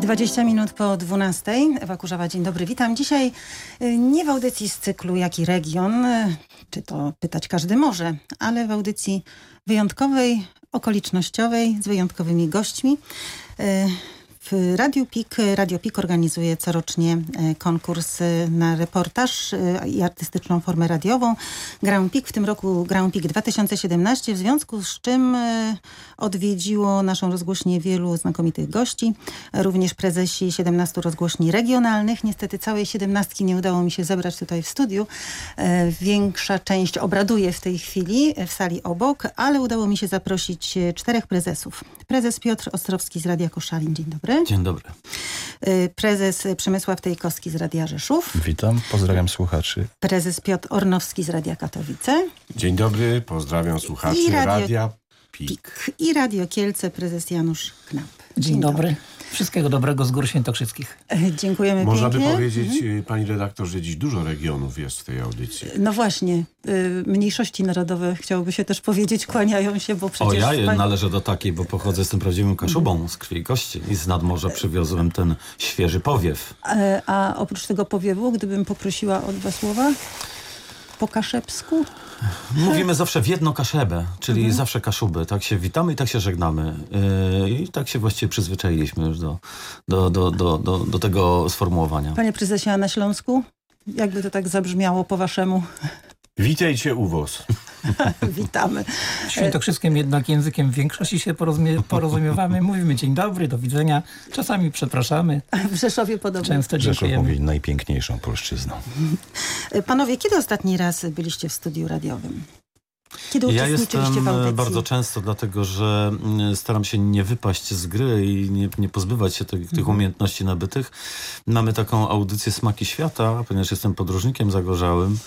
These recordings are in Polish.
20 minut po 12. Ewa Kurzawa, dzień dobry, witam. Dzisiaj nie w audycji z cyklu Jaki region, czy to pytać każdy może, ale w audycji wyjątkowej, okolicznościowej, z wyjątkowymi gośćmi. W Radio PIK organizuje corocznie konkurs na reportaż i artystyczną formę radiową. Grand PIK, w tym roku Grand PIK 2017, w związku z czym odwiedziło naszą rozgłośnię wielu znakomitych gości, również prezesi 17 rozgłośni regionalnych. Niestety całej 17 nie udało mi się zebrać tutaj w studiu. Większa część obraduje w tej chwili w sali obok, ale udało mi się zaprosić 4 prezesów. Prezes Piotr Ostrowski z Radia Koszalin, dzień dobry. Dzień dobry. Prezes Przemysław Tejkowski z Radia Rzeszów. Witam, pozdrawiam słuchaczy. Prezes Piotr Ornowski z Radia Katowice. Dzień dobry, pozdrawiam słuchaczy Radia PIK. I Radio Kielce, prezes Janusz Knap. Dzień dobry. Wszystkiego dobrego z Gór Świętokrzyskich. Dziękujemy Można pięknie. by powiedzieć, pani redaktor, że dziś dużo regionów jest w tej audycji. No właśnie, mniejszości narodowe, chciałoby się też powiedzieć, kłaniają się, bo przecież... Ja należę do takiej, bo pochodzę z tym prawdziwym Kaszubą, z krwi i kości. I z nadmorza przywiozłem ten świeży powiew. A oprócz tego powiewu, gdybym poprosiła o 2 słowa po kaszebsku? Mówimy zawsze w jedno Kaszebę, czyli zawsze Kaszuby. Tak się witamy i tak się żegnamy. I tak się właściwie przyzwyczailiśmy już do tego sformułowania. Panie prezesie, a na Śląsku? Jakby to tak zabrzmiało po waszemu? Witajcie u was. Witamy. W Świętokrzyskiem jednak językiem w większości się porozumiewamy. Mówimy dzień dobry, do widzenia. Czasami przepraszamy. W Rzeszowie podobnie. Często Rzeszów dziękujemy. mówi najpiękniejszą polszczyzną. Panowie, kiedy ostatni raz byliście w studiu radiowym? Kiedy Ja uczestniczyliście jestem w audycji? bardzo często, dlatego że staram się nie wypaść z gry i nie pozbywać się tych umiejętności nabytych. Mamy taką audycję Smaki Świata, ponieważ jestem podróżnikiem zagorzałym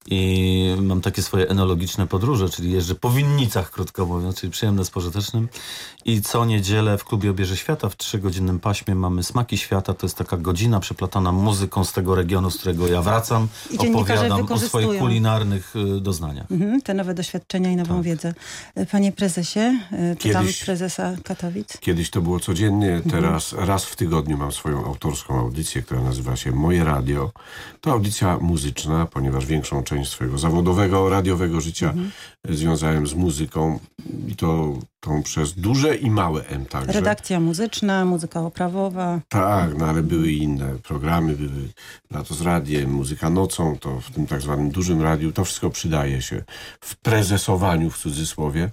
i mam takie swoje enologiczne podróże, czyli jeżdżę po winnicach, krótko mówiąc, czyli przyjemne z pożytecznym. I co niedzielę w klubie Obierze Świata w 3-godzinnym paśmie mamy Smaki Świata. To jest taka godzina przeplatana muzyką z tego regionu, z którego ja wracam. I dziennikarze Opowiadam o wykorzystują swoich kulinarnych doznaniach. te nowe doświadczenia i nową wiedzę. Panie prezesie, pytam prezesa Katowic. Kiedyś to było codziennie, teraz raz w tygodniu mam swoją autorską audycję, która nazywa się Moje Radio. To audycja muzyczna, ponieważ większą część swojego zawodowego, radiowego życia związałem z muzyką i tą przez duże i małe M także. Redakcja muzyczna, muzyka oprawowa. Tak, no ale były i inne programy, były Lato z Radiem, Muzyka Nocą, to w tym tak zwanym dużym radiu, to wszystko przydaje się w prezesowaniu w cudzysłowie,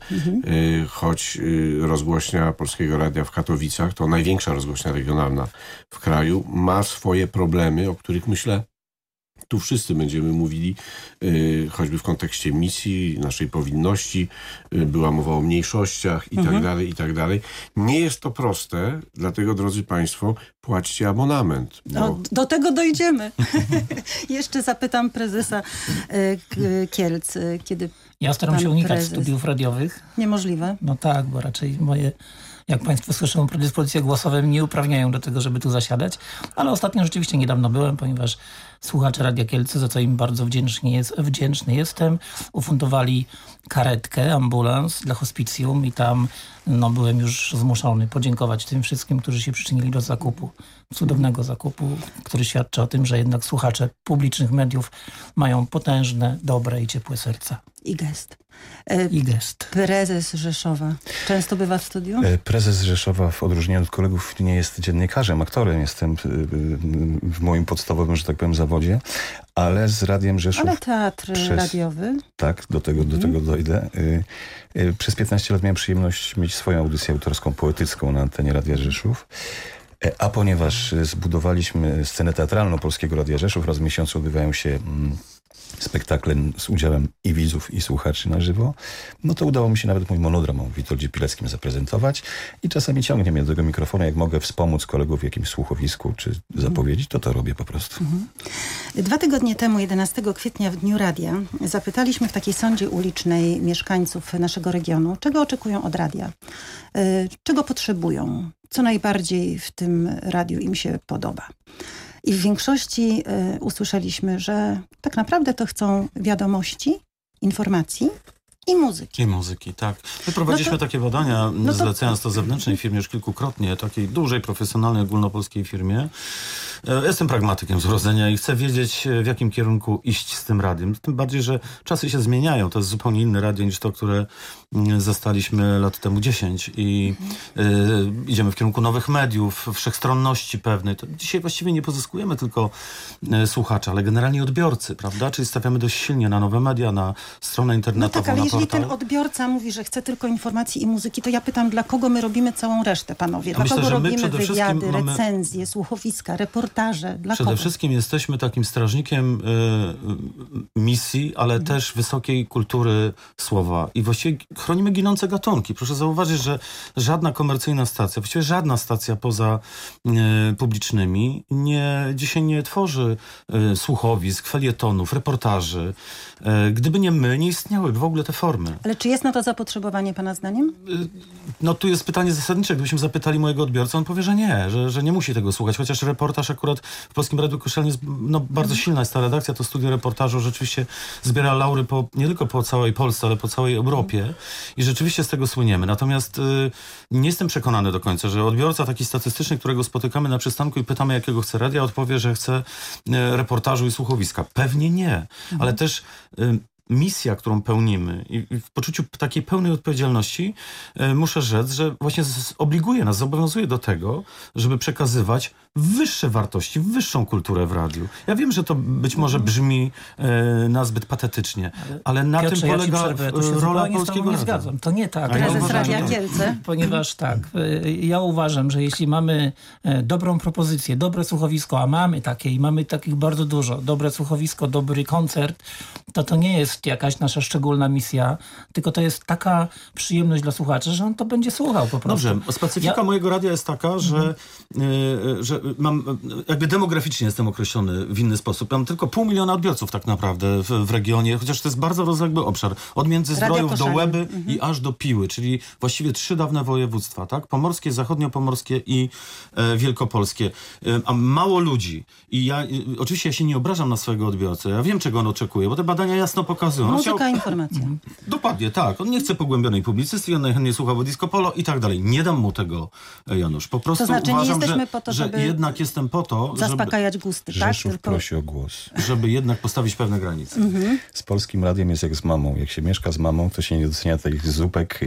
choć rozgłośnia Polskiego Radia w Katowicach, to największa rozgłośnia regionalna w kraju, ma swoje problemy, o których myślę tu wszyscy będziemy mówili, choćby w kontekście misji, naszej powinności, była mowa o mniejszościach i tak dalej, i tak dalej. Nie jest to proste, dlatego, drodzy państwo, płaćcie abonament. Bo... Do tego dojdziemy. Jeszcze zapytam prezesa Kielc, kiedy Ja staram się unikać studiów radiowych. Niemożliwe. No tak, bo raczej moje, jak państwo słyszą, predyspozycje głosowe mnie nie uprawniają do tego, żeby tu zasiadać. Ale ostatnio rzeczywiście niedawno byłem, ponieważ słuchacze Radia Kielce, za co im bardzo wdzięczny jestem, ufundowali karetkę, ambulans dla hospicjum i tam byłem już zmuszony podziękować tym wszystkim, którzy się przyczynili do zakupu. Cudownego zakupu, który świadczy o tym, że jednak słuchacze publicznych mediów mają potężne, dobre i ciepłe serca. I gest. I gest. Prezes Rzeszowa często bywa w studiu? Prezes Rzeszowa w odróżnieniu od kolegów nie jest dziennikarzem, aktorem. Jestem w moim podstawowym, że tak powiem, zawodzie, ale z Radiem Rzeszów... Ale teatr radiowy? Tak, do tego dojdę. Przez 15 lat miałem przyjemność mieć swoją audycję autorską, poetycką na antenie Radia Rzeszów. A ponieważ zbudowaliśmy scenę teatralną Polskiego Radia Rzeszów, raz w miesiącu odbywają się spektakle z udziałem i widzów, i słuchaczy na żywo, no to udało mi się nawet mój monodram o Witoldzie Pileckim zaprezentować i czasami ciągnie mnie do tego mikrofonu, jak mogę wspomóc kolegów w jakimś słuchowisku czy zapowiedzi, to robię po prostu. 2 tygodnie temu, 11 kwietnia w Dniu Radia, zapytaliśmy w takiej sądzie ulicznej mieszkańców naszego regionu, czego oczekują od radia, czego potrzebują, co najbardziej w tym radiu im się podoba. I w większości usłyszeliśmy, że tak naprawdę to chcą wiadomości, informacji i muzyki. I muzyki, tak. My prowadziliśmy takie badania, zlecając to zewnętrznej firmie już kilkukrotnie, takiej dużej, profesjonalnej, ogólnopolskiej firmie. Jestem pragmatykiem z urodzenia i chcę wiedzieć, w jakim kierunku iść z tym radiem. Tym bardziej, że czasy się zmieniają. To jest zupełnie inne radio niż to, które zastaliśmy lat temu 10 i idziemy w kierunku nowych mediów, wszechstronności pewnej. To dzisiaj właściwie nie pozyskujemy tylko słuchacza, ale generalnie odbiorcy, prawda? Czyli stawiamy dość silnie na nowe media, na stronę internetową, tak, ale jeżeli portal. ten odbiorca mówi, że chce tylko informacji i muzyki, to ja pytam, dla kogo my robimy całą resztę, panowie? Dla kogo robimy wywiady, recenzje, słuchowiska, reportaże? Dla Przede kogo? wszystkim jesteśmy takim strażnikiem misji, ale też wysokiej kultury słowa. I właściwie chronimy ginące gatunki. Proszę zauważyć, że żadna komercyjna stacja, właściwie żadna stacja poza publicznymi dzisiaj nie tworzy słuchowisk, felietonów, reportaży. Gdyby nie my, nie istniałyby w ogóle te formy. Ale czy jest na to zapotrzebowanie, pana zdaniem? No tu jest pytanie zasadnicze. Gdybyśmy zapytali mojego odbiorcę, on powie, że nie, że nie musi tego słuchać. Chociaż reportaż akurat w Polskim Radiu Kościelnym jest bardzo silna jest ta redakcja, to studio reportażu rzeczywiście zbiera laury nie tylko po całej Polsce, ale po całej Europie i rzeczywiście z tego słyniemy. Natomiast nie jestem przekonany do końca, że odbiorca taki statystyczny, którego spotykamy na przystanku i pytamy, jakiego chce radia, odpowie, że chce reportażu i słuchowiska. Pewnie nie, ale też misja, którą pełnimy i w poczuciu takiej pełnej odpowiedzialności muszę rzec, że właśnie obliguje nas, zobowiązuje do tego, żeby przekazywać wyższe wartości, wyższą kulturę w radiu. Ja wiem, że to być może brzmi nazbyt patetycznie, ale na Piotrze, tym polega rola polskiego nie radia. zgadzam. To nie tak. Prezes Radia Kielce. Ponieważ tak, ja uważam, że jeśli mamy dobrą propozycję, dobre słuchowisko, a mamy takie i mamy takich bardzo dużo, dobre słuchowisko, dobry koncert, to nie jest jakaś nasza szczególna misja, tylko to jest taka przyjemność dla słuchaczy, że on to będzie słuchał po prostu. Dobrze, specyfika mojego radia jest taka, że mam, jakby demograficznie jestem określony w inny sposób. Mam tylko 500 000 odbiorców tak naprawdę w regionie, chociaż to jest bardzo rozległy obszar. Od Międzyzdrojów do Łeby i aż do Piły, czyli właściwie 3 dawne województwa, tak? Pomorskie, zachodniopomorskie i wielkopolskie. A mało ludzi. I oczywiście ja się nie obrażam na swojego odbiorcę. Ja wiem, czego on oczekuje, bo te badania jasno pokazują. Muzyka, informacja. Dokładnie, tak. On nie chce pogłębionej publicystyki, on najchętniej słucha disco polo i tak dalej. Nie dam mu tego, Janusz. Po prostu to znaczy, uważam, nie jesteśmy po to, żeby jednak jestem po to, zaspokajać gusty, tak? Rzeszów prosi o głos. Żeby jednak postawić pewne granice. Z Polskim Radiem jest jak z mamą. Jak się mieszka z mamą, to się nie docenia tych zupek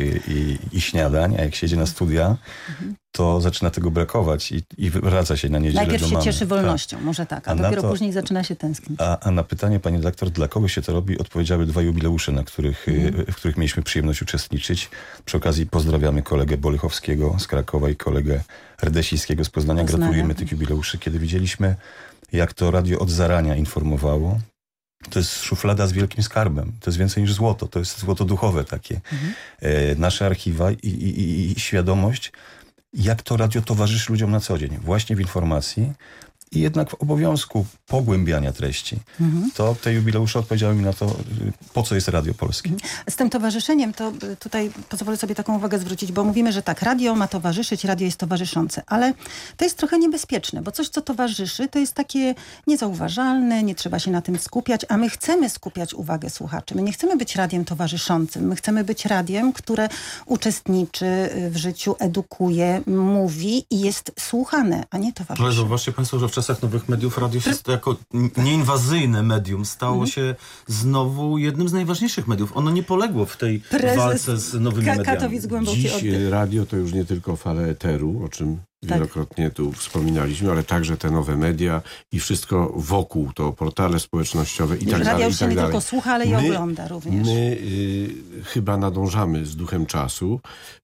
i śniadań, a jak się jedzie na studia, to zaczyna tego brakować i wraca się na niedzielę Najpierw do się mamy. cieszy wolnością, może tak, a dopiero później zaczyna się tęsknić. A na pytanie, pani redaktor, dla kogo się to robi, odpowiedziały 2 jubileusze, w których mieliśmy przyjemność uczestniczyć. Przy okazji pozdrawiamy kolegę Bolychowskiego z Krakowa i kolegę Rdesińskiego z Poznania. Gratulujemy tych jubileuszy. Kiedy widzieliśmy, jak to radio od zarania informowało, to jest szuflada z wielkim skarbem. To jest więcej niż złoto. To jest złoto duchowe takie. Nasze archiwa i świadomość, jak to radio towarzyszy ludziom na co dzień. Właśnie w informacji i jednak w obowiązku pogłębiania treści. To te jubileusze odpowiedziały mi na to, po co jest Radio Polskie. Z tym towarzyszeniem to tutaj pozwolę sobie taką uwagę zwrócić, bo mówimy, że tak, radio ma towarzyszyć, radio jest towarzyszące, ale to jest trochę niebezpieczne, bo coś, co towarzyszy, to jest takie niezauważalne, nie trzeba się na tym skupiać, a my chcemy skupiać uwagę słuchaczy. My nie chcemy być radiem towarzyszącym, my chcemy być radiem, które uczestniczy w życiu, edukuje, mówi i jest słuchane, a nie towarzyszy. Ale zauważcie państwo, że w czasach nowych mediów radio się jako nieinwazyjne medium stało się znowu jednym z najważniejszych mediów. Ono nie poległo w tej walce z nowymi mediami. Katowic głęboki Dziś oddech. radio to już nie tylko fale eteru, o czym wielokrotnie tu wspominaliśmy, ale także te nowe media i wszystko wokół, to portale społecznościowe i tak dalej. Radio już się nie dalej. tylko słucha, ale i ogląda również. My chyba nadążamy z duchem czasu.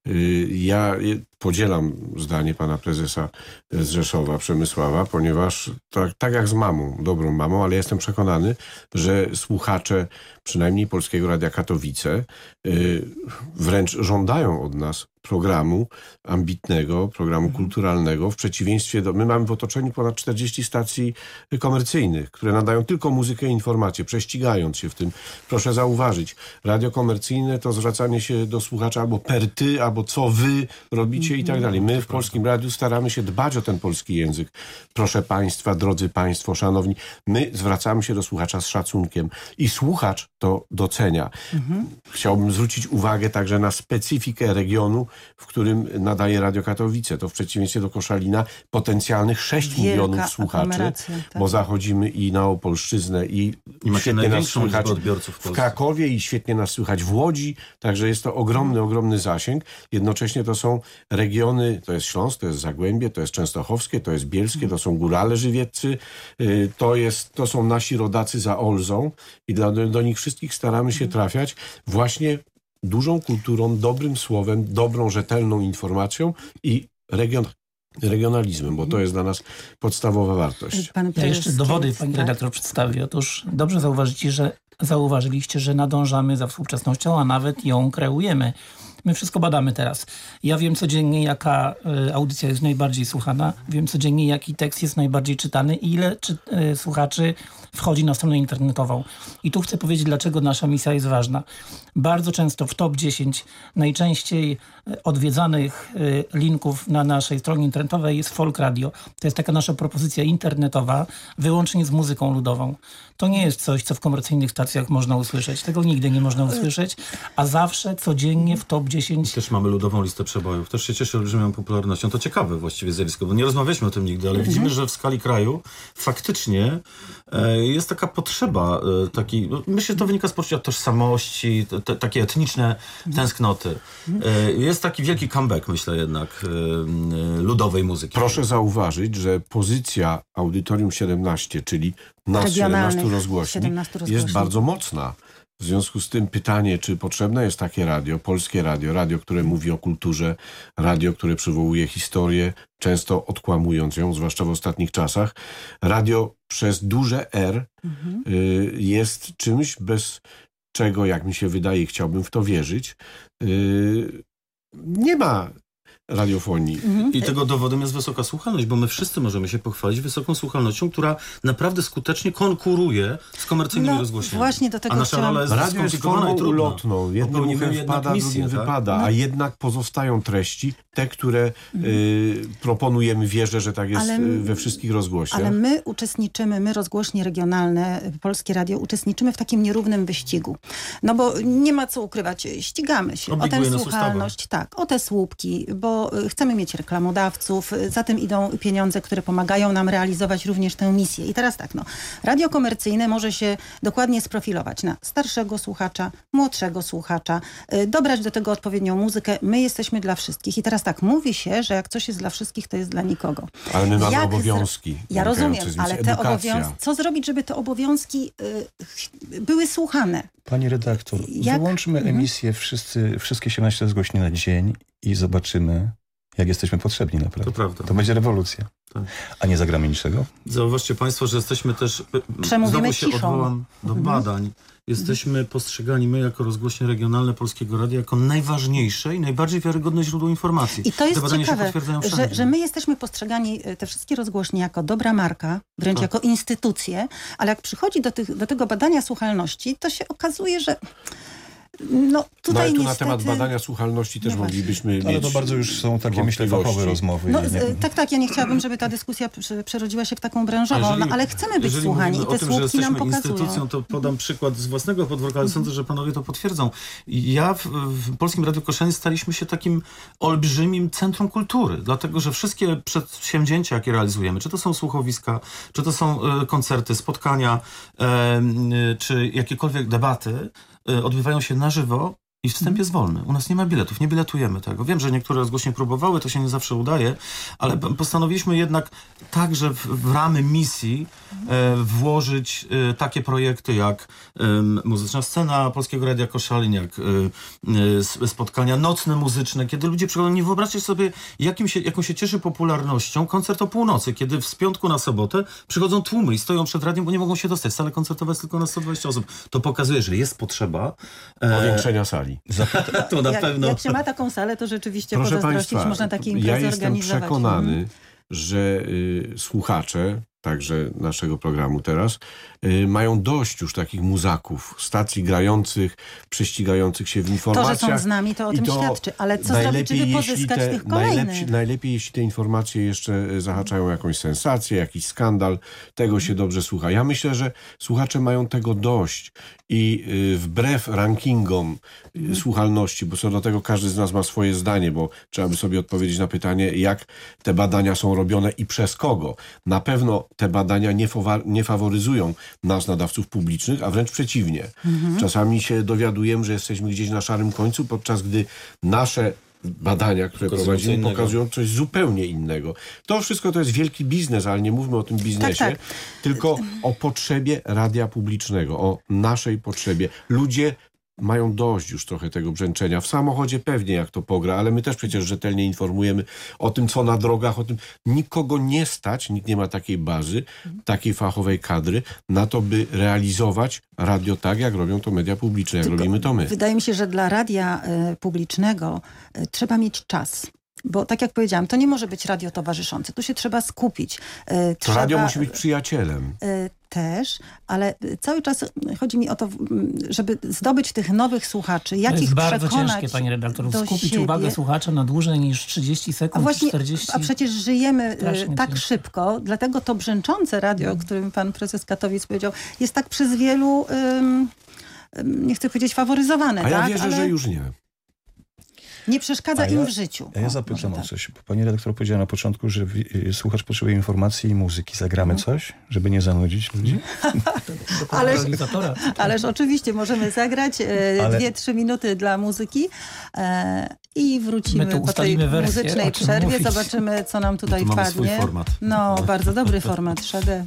Ja podzielam zdanie pana prezesa z Rzeszowa, Przemysława, ponieważ tak jak z mamą, dobrą mamą, ale jestem przekonany, że słuchacze przynajmniej Polskiego Radia Katowice wręcz żądają od nas programu ambitnego, programu kulturalnego, w przeciwieństwie do... My mamy w otoczeniu ponad 40 stacji komercyjnych, które nadają tylko muzykę i informacje, prześcigając się w tym. Proszę zauważyć, radio komercyjne to zwracanie się do słuchacza albo per ty, albo co wy robicie i tak dalej. My w Polskim Radiu staramy się dbać o ten polski język. Proszę państwa, drodzy państwo, szanowni, my zwracamy się do słuchacza z szacunkiem i słuchacz to docenia. Chciałbym zwrócić uwagę także na specyfikę regionu, w którym nadaje Radio Katowice. To w przeciwieństwie do Koszalina potencjalnych 6 milionów słuchaczy, bo zachodzimy i na Opolszczyznę i świetnie nas słychać w Krakowie i świetnie nas słychać w Łodzi, także jest to ogromny zasięg. Jednocześnie to są regiony, to jest Śląsk, to jest Zagłębie, to jest Częstochowskie, to jest Bielskie, to są Górale Żywieccy, to są nasi rodacy za Olzą i do nich wszystkich staramy się trafiać właśnie dużą kulturą, dobrym słowem, dobrą, rzetelną informacją i regionalizmem, bo to jest dla nas podstawowa wartość. Ja jeszcze dowody pani redaktor przedstawi. Otóż dobrze zauważyliście, że nadążamy za współczesnością, a nawet ją kreujemy. My wszystko badamy teraz. Ja wiem codziennie, jaka audycja jest najbardziej słuchana. Wiem codziennie, jaki tekst jest najbardziej czytany i ile słuchaczy wchodzi na stronę internetową. I tu chcę powiedzieć, dlaczego nasza misja jest ważna. Bardzo często w top 10 najczęściej odwiedzanych linków na naszej stronie internetowej jest Folk Radio. To jest taka nasza propozycja internetowa, wyłącznie z muzyką ludową. To nie jest coś, co w komercyjnych stacjach można usłyszeć. Tego nigdy nie można usłyszeć, a zawsze, codziennie w top 10... Też mamy ludową listę przebojów. Też się cieszy olbrzymią popularnością. To ciekawe właściwie zjawisko, bo nie rozmawialiśmy o tym nigdy, ale widzimy, że w skali kraju faktycznie jest taka potrzeba, myślę, że to wynika z poczucia tożsamości, takie etniczne tęsknoty. Jest taki wielki comeback, myślę jednak, ludowej muzyki. Proszę zauważyć, że pozycja Audytorium 17, czyli nas 17 rozgłośni, jest bardzo mocna. W związku z tym pytanie, czy potrzebne jest takie radio, polskie radio, które mówi o kulturze, radio, które przywołuje historię, często odkłamując ją, zwłaszcza w ostatnich czasach. Radio przez duże R jest czymś, bez czego, jak mi się wydaje, chciałbym w to wierzyć, nie ma radiofonii. I tego dowodem jest wysoka słuchalność, bo my wszyscy możemy się pochwalić wysoką słuchalnością, która naprawdę skutecznie konkuruje z komercyjnymi rozgłośniami. Właśnie do tego a nasza rola jest radio jest formą ulotną. Jednym uchem wpada, drugim wypada, a jednak pozostają treści, te, które proponujemy. Wierzę, że tak jest we wszystkich rozgłośniach. Ale my rozgłośnie regionalne, Polskie Radio, uczestniczymy w takim nierównym wyścigu. No bo nie ma co ukrywać, ścigamy się o tę słuchalność, o te słupki, bo chcemy mieć reklamodawców, za tym idą pieniądze, które pomagają nam realizować również tę misję. I teraz radio komercyjne może się dokładnie sprofilować na starszego słuchacza, młodszego słuchacza, dobrać do tego odpowiednią muzykę. My jesteśmy dla wszystkich. I teraz mówi się, że jak coś jest dla wszystkich, to jest dla nikogo. Ale my mamy obowiązki. Ja rozumiem, ale te obowiązki... Co zrobić, żeby te obowiązki były słuchane? Pani redaktor, wyłączmy emisję wszystkie 17 rozgłośni na dzień i zobaczymy, jak jesteśmy potrzebni naprawdę. To prawda. To będzie rewolucja. Tak. A nie zagramy niczego? Zauważcie państwo, że jesteśmy też... Przemówimy znowu się odwołam do badań. Jesteśmy postrzegani, my jako rozgłośnie regionalne Polskiego Radia, jako najważniejsze i najbardziej wiarygodne źródło informacji. I to jest ciekawe, że my jesteśmy postrzegani, te wszystkie rozgłośnie, jako dobra marka, wręcz jako instytucje, ale jak przychodzi do tego badania słuchalności, to się okazuje, że tutaj tu niestety... na temat badania słuchalności też moglibyśmy mieć... Ale to bardzo już są takie, myślę, fachowe rozmowy. Tak, ja nie chciałabym, żeby ta dyskusja przerodziła się w taką branżową, ale chcemy być słuchani i te słupki nam pokazują. Instytucją, to podam przykład z własnego podwórka, ale sądzę, że panowie to potwierdzą. Ja w Polskim Radiu Koszalin staliśmy się takim olbrzymim centrum kultury, dlatego, że wszystkie przedsięwzięcia, jakie realizujemy, czy to są słuchowiska, czy to są koncerty, spotkania, czy jakiekolwiek debaty, odbywają się na żywo i wstęp jest wolny. U nas nie ma biletów, nie biletujemy tego. Wiem, że niektóre rozgłośnie próbowały, to się nie zawsze udaje, ale postanowiliśmy jednak także w ramy misji włożyć takie projekty jak Muzyczna Scena Polskiego Radia Koszalin, jak spotkania nocne muzyczne, kiedy ludzie przychodzą. Nie wyobraźcie sobie, jaką się cieszy popularnością koncert o północy, kiedy z piątku na sobotę przychodzą tłumy i stoją przed radiem, bo nie mogą się dostać. Sala koncertowa jest tylko na 120 osób. To pokazuje, że jest potrzeba powiększenia sali. sali. To na pewno. Jak się ma taką salę, to rzeczywiście Proszę pozazdrościć, Państwa, można takie ja imprezy jestem organizować. przekonany, że słuchacze, także naszego programu teraz, mają dość już takich muzaków, stacji grających, prześcigających się w To, informacjach. że są z nami, to o tym świadczy. Ale co zrobić, żeby pozyskać tych kolejnych? Najlepiej, jeśli te informacje jeszcze zahaczają jakąś sensację, jakiś skandal, tego się dobrze słucha. Ja myślę, że słuchacze mają tego dość i wbrew rankingom słuchalności, bo co do tego każdy z nas ma swoje zdanie, bo trzeba by sobie odpowiedzieć na pytanie, jak te badania są robione i przez kogo. Na pewno te badania nie faworyzują nas, nadawców publicznych, a wręcz przeciwnie. Czasami się dowiadujemy, że jesteśmy gdzieś na szarym końcu, podczas gdy nasze badania, które prowadzimy, pokazują coś zupełnie innego. To wszystko to jest wielki biznes, ale nie mówmy o tym biznesie, Tak. tylko o potrzebie radia publicznego, o naszej potrzebie. Ludzie mają dość już trochę tego brzęczenia. W samochodzie pewnie jak to pogra, ale my też przecież rzetelnie informujemy o tym, co na drogach, o tym. Nikogo nie stać, nikt nie ma takiej bazy, takiej fachowej kadry na to, by realizować radio tak, jak robią to media publiczne, jak robimy to my. Wydaje mi się, że dla radia publicznego trzeba mieć czas. Bo tak jak powiedziałam, to nie może być radio towarzyszące. Tu się trzeba skupić. To radio musi być przyjacielem. Też, ale cały czas chodzi mi o to, żeby zdobyć tych nowych słuchaczy, jak to ich jest bardzo przekonać ciężkie, pani redaktor, do skupić siebie. uwagę słuchacza na dłużej niż 30 sekund, A właśnie, 40. a przecież żyjemy tak ciężko. szybko, dlatego to brzęczące radio, o którym pan prezes Katowic powiedział, jest tak przez wielu, nie chcę powiedzieć faworyzowane. A ja tak? wierzę, Ale że już nie. nie przeszkadza im w życiu. A ja zapytam o coś. Pani redaktor powiedziała na początku, że słuchacz potrzebuje informacji i muzyki. Zagramy coś, żeby nie zanudzić ludzi? Ależ oczywiście możemy zagrać 2-3 minuty dla muzyki i wrócimy po tej wersję, muzycznej przerwie. mówić. Zobaczymy, co nam tutaj Tu mamy wpadnie. swój format. No, bardzo dobry format, Szede.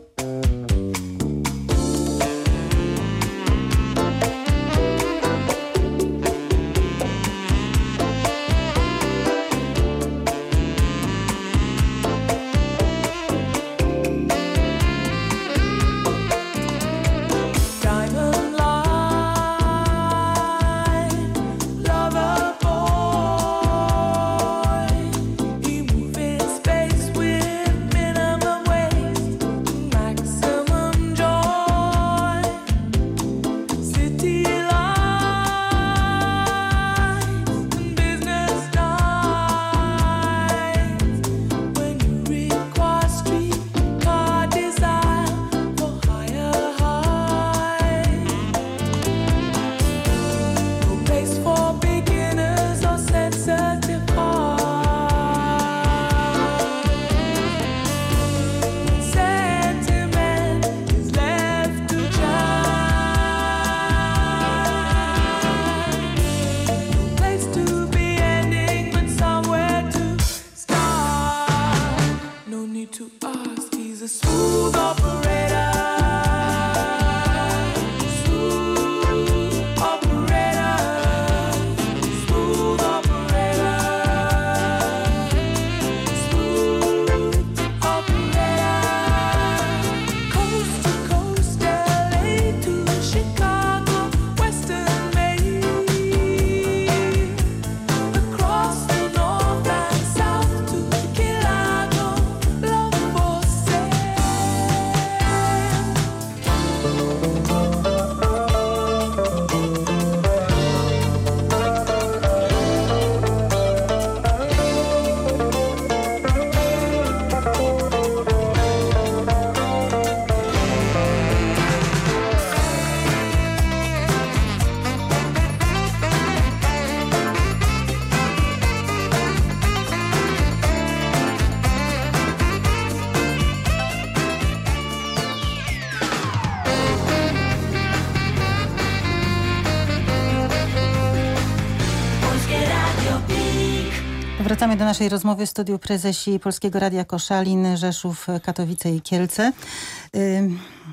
Wracamy do naszej rozmowy w studiu prezesi Polskiego Radia Koszalin, Rzeszów, Katowice i Kielce.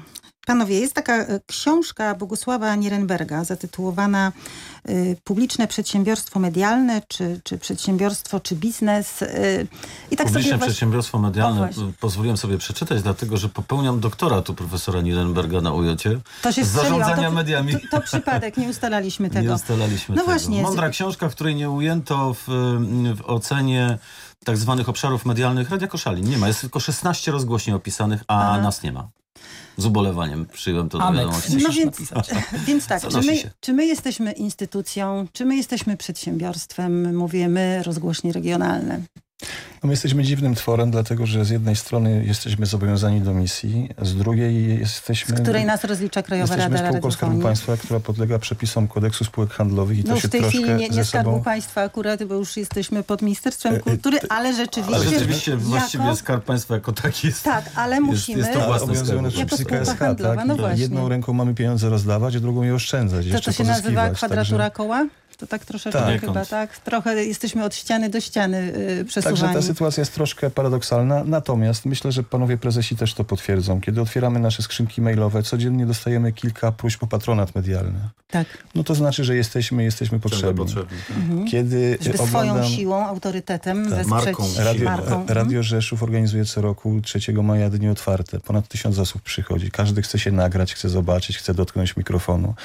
Panowie, jest taka książka Bogusława Nierenberga zatytułowana Publiczne przedsiębiorstwo medialne, czy przedsiębiorstwo, czy biznes. I tak Publiczne sobie przedsiębiorstwo medialne pozwoliłem sobie przeczytać, dlatego że popełniam doktorat u profesora Nierenberga na UJ-cie. To się z zarządzania mediami. To przypadek, nie ustalaliśmy tego. Nie ustalaliśmy tego. Właśnie. Mądra książka, w której nie ujęto w ocenie tak zwanych obszarów medialnych Radia Koszalin. Nie ma, jest tylko 16 rozgłośni opisanych, a nas nie ma. Z ubolewaniem przyjąłem to do wiadomości. No więc tak, czy my jesteśmy instytucją, czy my jesteśmy przedsiębiorstwem, mówię my, rozgłośnie regionalne? No my jesteśmy dziwnym tworem, dlatego że z jednej strony jesteśmy zobowiązani do misji, z drugiej jesteśmy... Z której nas rozlicza Krajowa Rada Jesteśmy spółką Skarbu Radiofonii. Państwa, która podlega przepisom Kodeksu Spółek Handlowych i to się w tej troszkę chwili nie ze Skarbu sobą... Państwa akurat, bo już jesteśmy pod Ministerstwem Kultury, ale rzeczywiście... Właściwie Skarb Państwa jako taki jest... Tak, ale musimy... Jest to własne obowiązujemy przepisy KSH, handlowa, no właśnie. Jedną ręką mamy pieniądze rozdawać, a drugą je oszczędzać, To się nazywa kwadratura koła? To tak troszeczkę tak, chyba, tak? Trochę jesteśmy od ściany do ściany przesuwani. Także ta sytuacja jest troszkę paradoksalna, natomiast myślę, że panowie prezesi też to potwierdzą. Kiedy otwieramy nasze skrzynki mailowe, codziennie dostajemy kilka próśb o patronat medialny. Tak. No to znaczy, że jesteśmy potrzebni. Kiedy żeby swoją siłą, autorytetem wesprzeć marką. Radio Rzeszów organizuje co roku 3 maja dni otwarte. Ponad 1000 osób przychodzi. Każdy chce się nagrać, chce zobaczyć, chce dotknąć mikrofonu.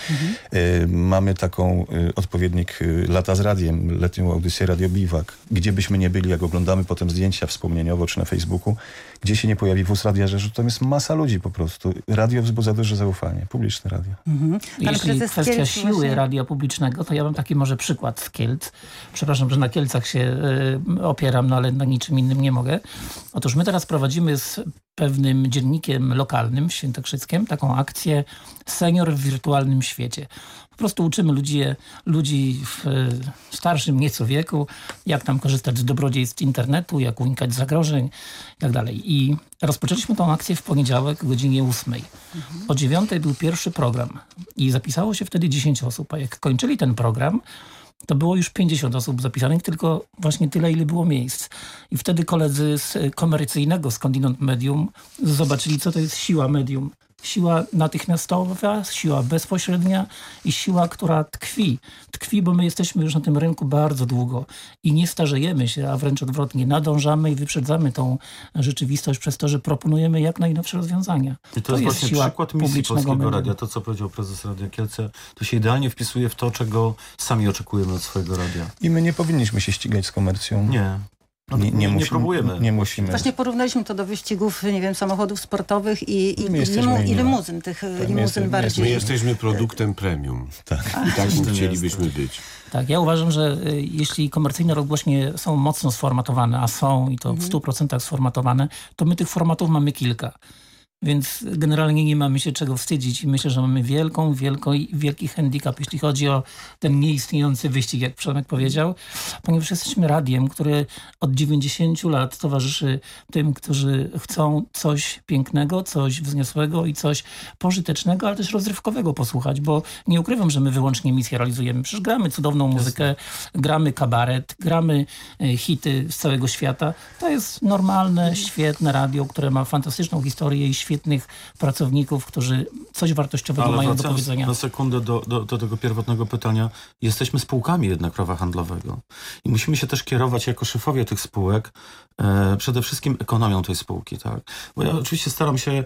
Mamy taką odpowiednik Lata z Radiem, letnią audycję Radio Biwak. Gdzie byśmy nie byli, jak oglądamy potem zdjęcia wspomnieniowo czy na Facebooku, gdzie się nie pojawi wóz Radia Rzeszów, tam jest masa ludzi po prostu. Radio wzbudza duże zaufanie. Publiczne radio. Jeśli kwestia siły radia publicznego, to ja mam taki może przykład z Kielc. Przepraszam, że na Kielcach się opieram, no ale na niczym innym nie mogę. Otóż my teraz prowadzimy z pewnym dziennikiem lokalnym w Świętokrzyckiem taką akcję Senior w wirtualnym świecie. Po prostu uczymy ludzi w starszym nieco wieku, jak tam korzystać z dobrodziejstw internetu, jak unikać zagrożeń i tak dalej. I rozpoczęliśmy tą akcję w poniedziałek o godzinie 8. O 9 był pierwszy program i zapisało się wtedy 10 osób, a jak kończyli ten program, to było już 50 osób zapisanych, tylko właśnie tyle, ile było miejsc. I wtedy koledzy z komercyjnego skądinąd medium zobaczyli, co to jest siła medium. Siła natychmiastowa, siła bezpośrednia i siła, która tkwi. Tkwi, bo my jesteśmy już na tym rynku bardzo długo i nie starzejemy się, a wręcz odwrotnie. Nadążamy i wyprzedzamy tą rzeczywistość przez to, że proponujemy jak najnowsze rozwiązania. I to jest właśnie przykład misji Polskiego Radia. To, co powiedział prezes Radia Kielce, to się idealnie wpisuje w to, czego sami oczekujemy od swojego radia. I my nie powinniśmy się ścigać z komercją. Nie. Nie próbujemy. Nie musimy. Właśnie porównaliśmy to do wyścigów, nie wiem, samochodów sportowych i limuzyn, tych limuzyn bardziej. My jesteśmy produktem premium. Tak. I tak chcielibyśmy być. Tak, ja uważam, że jeśli komercyjne rozgłośnie są mocno sformatowane, a są i to w 100% sformatowane, to my tych formatów mamy kilka. Więc generalnie nie mamy się czego wstydzić i myślę, że mamy wielki handicap, jeśli chodzi o ten nieistniejący wyścig, jak Przemek powiedział, ponieważ jesteśmy radiem, który od 90 lat towarzyszy tym, którzy chcą coś pięknego, coś wzniosłego i coś pożytecznego, ale też rozrywkowego posłuchać, bo nie ukrywam, że my wyłącznie misję realizujemy. Przecież gramy cudowną muzykę, gramy kabaret, gramy hity z całego świata. To jest normalne, świetne radio, które ma fantastyczną historię i świetnych pracowników, którzy coś wartościowego mają do powiedzenia. Na sekundę do tego pierwotnego pytania. Jesteśmy spółkami jednak prawa handlowego. I musimy się też kierować jako szefowie tych spółek przede wszystkim ekonomią tej spółki. Tak? Bo ja oczywiście staram się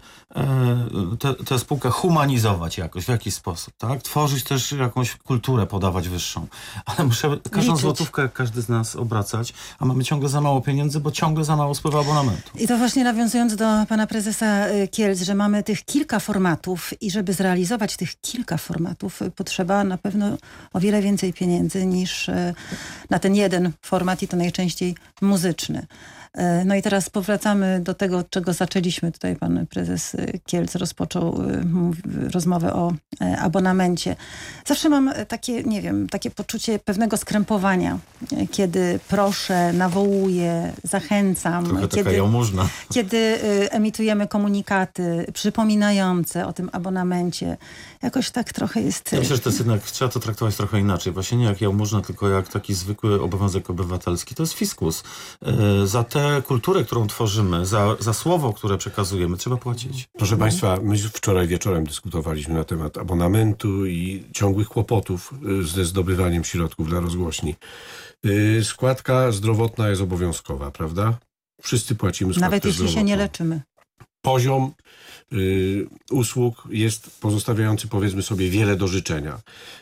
tę spółkę humanizować jakoś, w jakiś sposób. Tak? Tworzyć też jakąś kulturę, podawać wyższą. Ale muszę każdą złotówkę, jak każdy z nas, obracać, a mamy ciągle za mało pieniędzy, bo ciągle za mało spływa abonamentu. I to właśnie nawiązując do pana prezesa Kielc, że mamy tych kilka formatów i żeby zrealizować tych kilka formatów potrzeba na pewno o wiele więcej pieniędzy niż na ten jeden format i to najczęściej muzyczny. No i teraz powracamy do tego, od czego zaczęliśmy. Tutaj pan prezes Kielc rozpoczął rozmowę o abonamencie. Zawsze mam takie, nie wiem, takie poczucie pewnego skrępowania, kiedy proszę, nawołuję, zachęcam. Trochę taka jałmużna. Kiedy emitujemy komunikaty przypominające o tym abonamencie. Jakoś tak trochę jest... Ja myślę, że to jest jednak, trzeba to traktować trochę inaczej. Właśnie nie jak jałmużna, tylko jak taki zwykły obowiązek obywatelski. To jest fiskus. Za te tę kulturę, którą tworzymy, za słowo, które przekazujemy, trzeba płacić. Proszę Państwa, my wczoraj wieczorem dyskutowaliśmy na temat abonamentu i ciągłych kłopotów ze zdobywaniem środków dla rozgłośni. Składka zdrowotna jest obowiązkowa, prawda? Wszyscy płacimy składkę Nawet jeśli zdrowotną. się nie leczymy. Poziom usług jest pozostawiający, powiedzmy sobie, wiele do życzenia.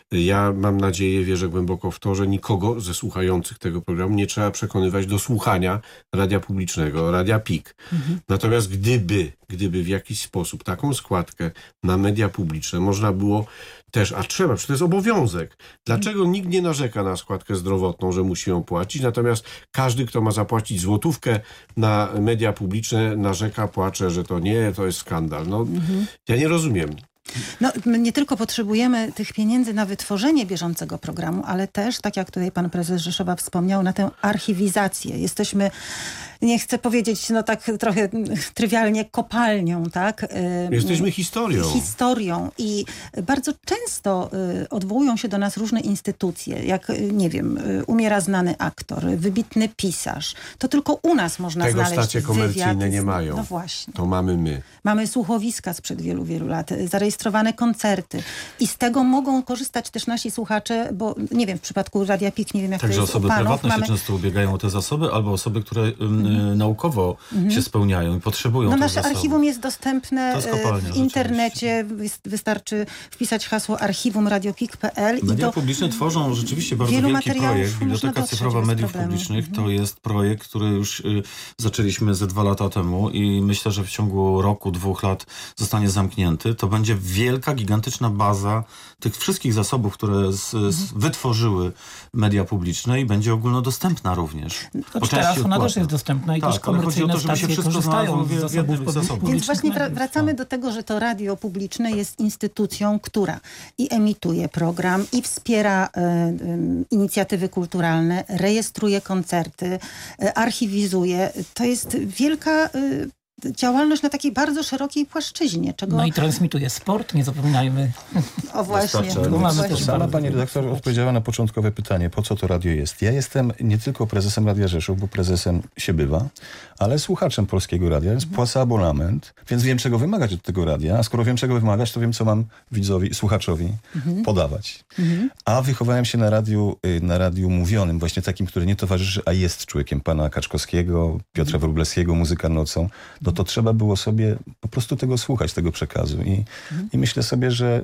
Ja mam nadzieję, wierzę głęboko w to, że nikogo ze słuchających tego programu nie trzeba przekonywać do słuchania radia publicznego, Radia PIK. Natomiast gdyby w jakiś sposób taką składkę na media publiczne można było też, a trzeba, przecież to jest obowiązek. Dlaczego nikt nie narzeka na składkę zdrowotną, że musi ją płacić, natomiast każdy, kto ma zapłacić złotówkę na media publiczne, narzeka, płacze, że to jest skandal. No, ja nie rozumiem. No, my nie tylko potrzebujemy tych pieniędzy na wytworzenie bieżącego programu, ale też, tak jak tutaj pan prezes Rzeszowa wspomniał, na tę archiwizację. Jesteśmy, nie chcę powiedzieć, no tak trochę trywialnie, kopalnią, tak? Jesteśmy historią. Historią i bardzo często odwołują się do nas różne instytucje, jak, nie wiem, umiera znany aktor, wybitny pisarz. To tylko u nas można Tego znaleźć stacje komercyjne wywiad. nie mają. No właśnie. To mamy my. Mamy słuchowiska sprzed wielu, wielu lat, zarejestrowane koncerty i z tego mogą korzystać też nasi słuchacze, bo nie wiem, w przypadku Radia PIK, nie wiem jak Także to jest osoby u panów, prywatne się często ubiegają o te zasoby, albo osoby, które naukowo się spełniają i potrzebują No tych nasze zasobów. archiwum jest dostępne To jest kopalnia, w internecie, wystarczy wpisać hasło archiwum radiopik.pl Media i publiczne tworzą rzeczywiście bardzo wielu wielki materiałów projekt. można Biblioteka dotrzeć Cyfrowa bez Mediów problemu. Publicznych to jest projekt, który już zaczęliśmy ze 2 lata temu i myślę, że w ciągu roku, 2 lat zostanie zamknięty. To będzie wielka, gigantyczna baza tych wszystkich zasobów, które wytworzyły media publiczne i będzie ogólnodostępna również. Po Choć teraz części ona też odpłatna. jest dostępna i Tak, też ale chodzi o komercyjne to, żeby się stacje wszystko korzystają znalazło z w jednym zasobów zasobie. Więc właśnie publicznych. wracamy do tego, że to radio publiczne jest instytucją, która i emituje program, i wspiera inicjatywy kulturalne, rejestruje koncerty, archiwizuje. To jest wielka działalność na takiej bardzo szerokiej płaszczyźnie. Czego... No i transmituje sport, nie zapominajmy. O właśnie. Wystarczy. Bo mamy Właśnie. też Sama pani redaktor odpowiedziała na początkowe pytanie, po co to radio jest. Ja jestem nie tylko prezesem Radia Rzeszów, bo prezesem się bywa, ale słuchaczem Polskiego Radia, więc płacę abonament, więc wiem, czego wymagać od tego radia, a skoro wiem, czego wymagać, to wiem, co mam widzowi, słuchaczowi podawać. A wychowałem się na radiu mówionym, właśnie takim, który nie towarzyszy, a jest człowiekiem pana Kaczkowskiego, Piotra Wróblewskiego, Muzyka nocą. To trzeba było sobie po prostu tego słuchać, tego przekazu. I myślę sobie, że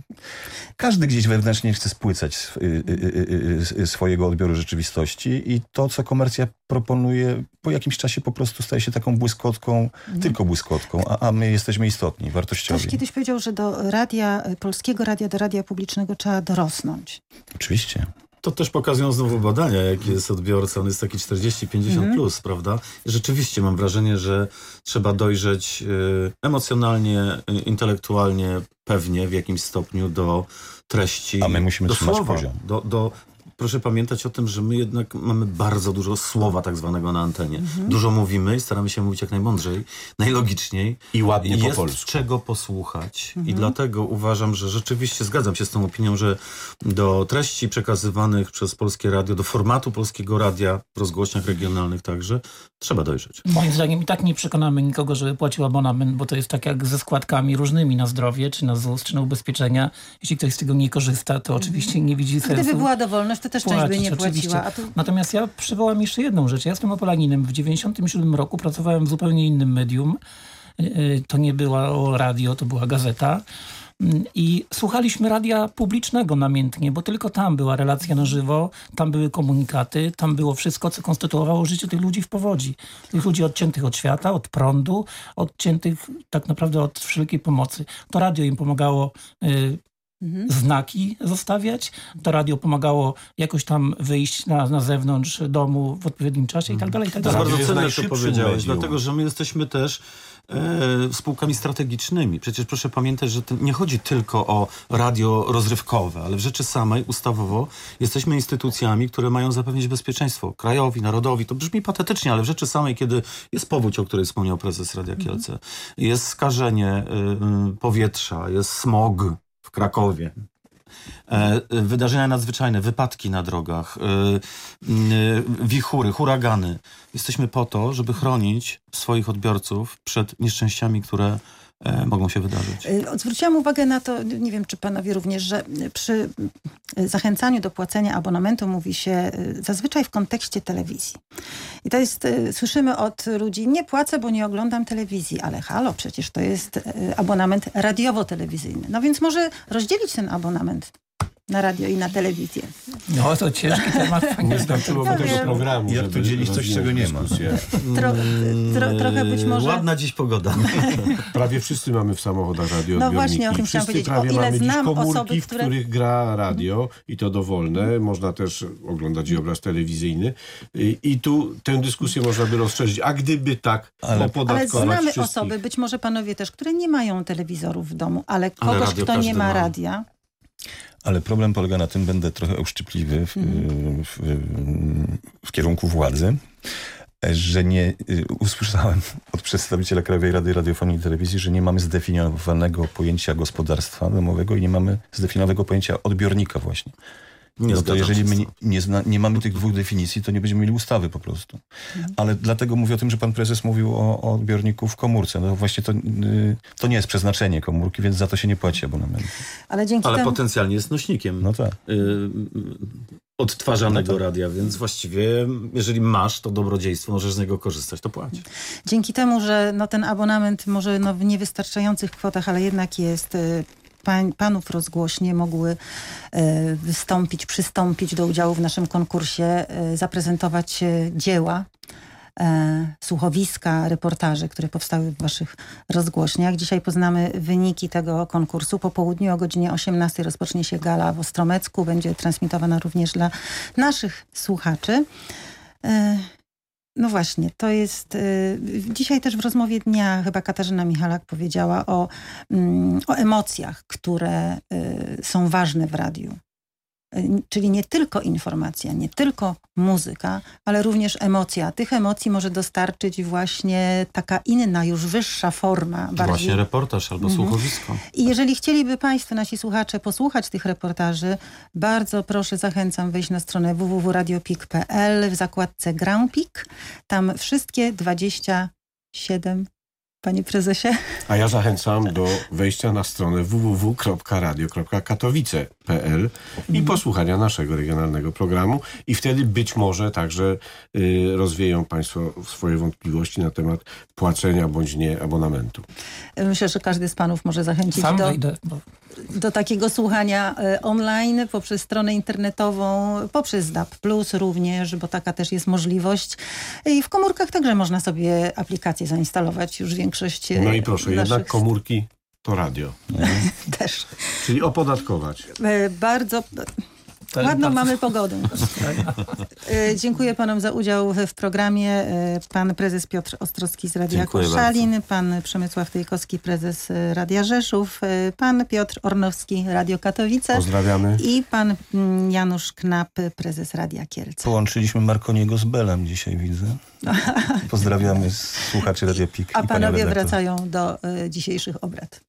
każdy gdzieś wewnętrznie chce spłycać swojego odbioru rzeczywistości i to, co komercja proponuje, po jakimś czasie po prostu staje się taką błyskotką, tylko błyskotką, a my jesteśmy istotni, wartościowi. Ktoś kiedyś powiedział, że do radia, polskiego radia, do radia publicznego trzeba dorosnąć. Oczywiście. To też pokazują znowu badania, jaki jest odbiorca. On jest taki 40-50 plus, prawda? Rzeczywiście mam wrażenie, że trzeba dojrzeć emocjonalnie, intelektualnie, pewnie w jakimś stopniu do treści. A my musimy do trzymać słowa, poziom. Proszę pamiętać o tym, że my jednak mamy bardzo dużo słowa tak zwanego na antenie. Dużo mówimy i staramy się mówić jak najmądrzej, najlogiczniej. I ładnie po jest polsku. czego posłuchać. I dlatego uważam, że rzeczywiście zgadzam się z tą opinią, że do treści przekazywanych przez Polskie Radio, do formatu Polskiego Radia w rozgłośniach regionalnych także trzeba dojrzeć. Moim zdaniem i tak nie przekonamy nikogo, żeby płacił abonament, bo to jest tak jak ze składkami różnymi na zdrowie, czy na ZUS, czy na ubezpieczenia. Jeśli ktoś z tego nie korzysta, to oczywiście nie widzi sensu. Gdyby była dowolność, to też część by nie płaciła. A tu... Natomiast ja przywołam jeszcze jedną rzecz. Ja jestem Opolaninem. W 1997 roku pracowałem w zupełnie innym medium. To nie było radio, to była gazeta. I słuchaliśmy radia publicznego namiętnie, bo tylko tam była relacja na żywo, tam były komunikaty, tam było wszystko, co konstytuowało życie tych ludzi w powodzi. Tych ludzi odciętych od świata, od prądu, odciętych tak naprawdę od wszelkiej pomocy. To radio im pomagało znaki zostawiać. To radio pomagało jakoś tam wyjść na zewnątrz domu w odpowiednim czasie i tak dalej, i tak To jest dalej. bardzo jest cenne, co najszybszym powiedziałeś, medium. dlatego, że my jesteśmy też spółkami strategicznymi. Przecież proszę pamiętać, że to nie chodzi tylko o radio rozrywkowe, ale w rzeczy samej ustawowo jesteśmy instytucjami, które mają zapewnić bezpieczeństwo krajowi, narodowi. To brzmi patetycznie, ale w rzeczy samej, kiedy jest powódź, o której wspomniał prezes Radia Kielce, jest skażenie powietrza, jest smog w Krakowie, wydarzenia nadzwyczajne, wypadki na drogach, wichury, huragany. Jesteśmy po to, żeby chronić swoich odbiorców przed nieszczęściami, które mogą się wydarzyć. Zwróciłam uwagę na to, nie wiem czy panowie również, że przy zachęcaniu do płacenia abonamentu mówi się zazwyczaj w kontekście telewizji. I to jest, słyszymy od ludzi, nie płacę, bo nie oglądam telewizji, ale halo, przecież to jest abonament radiowo-telewizyjny. No więc może rozdzielić ten abonament na radio i na telewizję. No to ciężki temat. Nie starczyłoby tego programu, Jak tu dzielić coś, czego nie ma? Trochę być może... Ładna dziś pogoda. Prawie wszyscy mamy w samochodach radioodbiorniki. No właśnie, o tym chciałam Wszyscy powiedzieć. prawie O ile mamy dziś znam komórki, osoby, w których gra radio i to dowolne. Można też oglądać i obraz telewizyjny. I tu tę dyskusję można by rozszerzyć. A gdyby tak Ale opodatkować znamy wszystkich? osoby, być może panowie też, które nie mają telewizorów w domu, ale kogoś, radio kto nie każdy ma ma. radia... Ale problem polega na tym, będę trochę uszczypliwy w kierunku władzy, że nie usłyszałem od przedstawiciela Krajowej Rady Radiofonii i Telewizji, że nie mamy zdefiniowanego pojęcia gospodarstwa domowego i nie mamy zdefiniowanego pojęcia odbiornika właśnie. Nie No to zgadzam jeżeli się my z tym. nie mamy tych dwóch definicji, to nie będziemy mieli ustawy po prostu. Ale dlatego mówię o tym, że pan prezes mówił o odbiorniku w komórce. No właśnie to nie jest przeznaczenie komórki, więc za to się nie płaci abonamentu. Ale dzięki Ale temu... potencjalnie jest nośnikiem No tak. odtwarzanego radia, więc właściwie jeżeli masz to dobrodziejstwo, możesz z niego korzystać, to płać. Dzięki temu, że no, ten abonament może no, w niewystarczających kwotach, ale jednak jest... Panów rozgłośnie mogły przystąpić do udziału w naszym konkursie, zaprezentować dzieła, słuchowiska, reportaże, które powstały w waszych rozgłośniach. Dzisiaj poznamy wyniki tego konkursu. Po południu o godzinie 18 rozpocznie się gala w Ostromecku. Będzie transmitowana również dla naszych słuchaczy. No właśnie, to jest... Dzisiaj też w rozmowie dnia chyba Katarzyna Michalak powiedziała o emocjach, które są ważne w radiu. Czyli nie tylko informacja, nie tylko muzyka, ale również emocja. Tych emocji może dostarczyć właśnie taka inna, już wyższa forma. Właśnie reportaż albo słuchowisko. I jeżeli chcieliby państwo, nasi słuchacze, posłuchać tych reportaży, bardzo proszę, zachęcam wejść na stronę www.radiopik.pl w zakładce Grand Pik. Tam wszystkie 27, panie prezesie. A ja zachęcam do wejścia na stronę www.radio.katowice.pl i posłuchania naszego regionalnego programu i wtedy być może także rozwieją państwo swoje wątpliwości na temat płacenia bądź nie abonamentu. Myślę, że każdy z panów może zachęcić Sam wejdę. do takiego słuchania online poprzez stronę internetową, poprzez DAB+, również, bo taka też jest możliwość. I w komórkach także można sobie aplikację zainstalować. Już większość No i proszę, naszych... jednak komórki to radio. Też. Czyli opodatkować. Bardzo... Ładną mamy pogodę. Dziękuję panom za udział w programie. Pan prezes Piotr Ostrowski z Radia Koszalin, pan Przemysław Tejkowski, prezes Radia Rzeszów, pan Piotr Ornowski, Radio Katowice. Pozdrawiamy. I pan Janusz Knap, prezes Radia Kielce. Połączyliśmy Marconiego z Belem dzisiaj, widzę. Pozdrawiamy słuchaczy Radia Pik. A panowie wracają do dzisiejszych obrad.